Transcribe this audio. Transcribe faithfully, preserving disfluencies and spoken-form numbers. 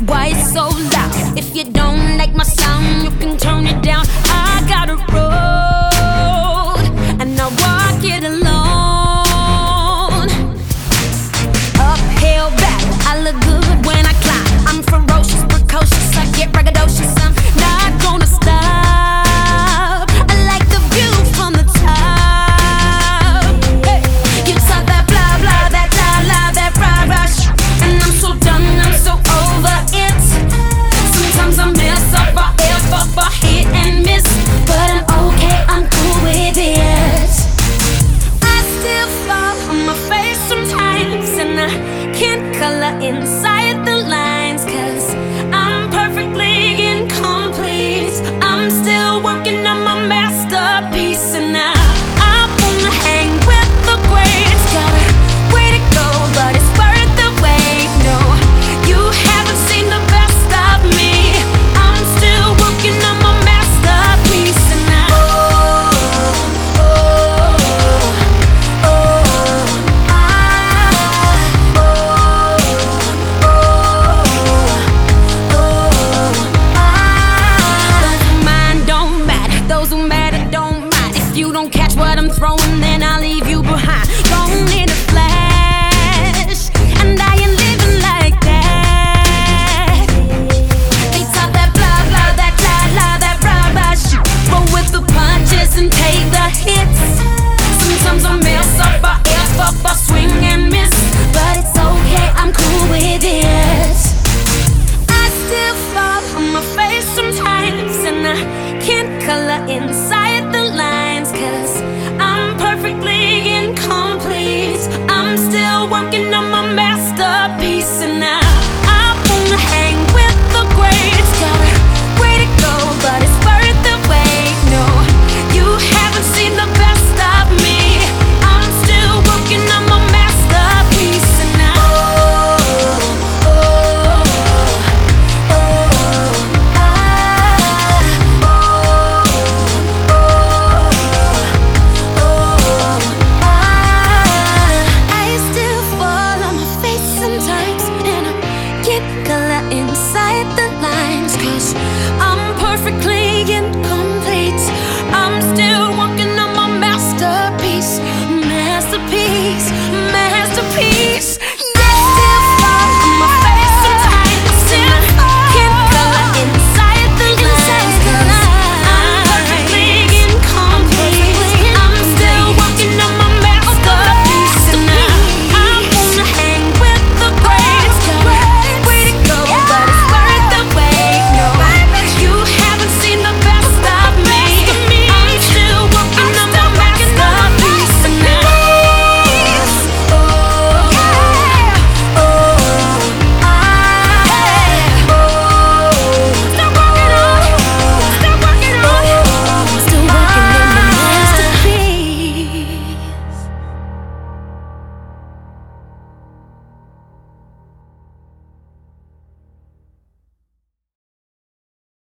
Why it's so loud? If you don't like my sound, you can turn it down. I got a road, and I walk it alone. Uphill battle, I look good when I climb. I'm ferocious, precocious, I get braggadocious. I'm not gonna stop. I like the view from the top. Hey, you talk that blah blah, that la la, that rah rush, and I'm so done, I'm so over it. Sometimes I mess up, I F up, I hit and miss, but I'm okay, I'm cool with it. I still fall on my face sometimes, and I can't color inside the lines, 'cause I'm perfectly incomplete. I'm still working on my masterpiece, and now I wanna hang with the greats. Got a way to go, but it's worth the wait. No, you haven't seen the best of me. I'm still working on my masterpiece, and now oh, oh, oh, I, oh, oh, oh, I. Those who mind don't matter, those who matter don't mind. If you don't catch what I'm throwing, then I'll leave you behind. Gone in a flash, and I ain't living like that. They talk that blah blah, that la la, that rah rah shit. Roll with the punches and take the hits. Sometimes I mess up, I F up, I swing and miss, but it's okay, I'm cool with it. I still fall on my face sometimes, and I can't color inside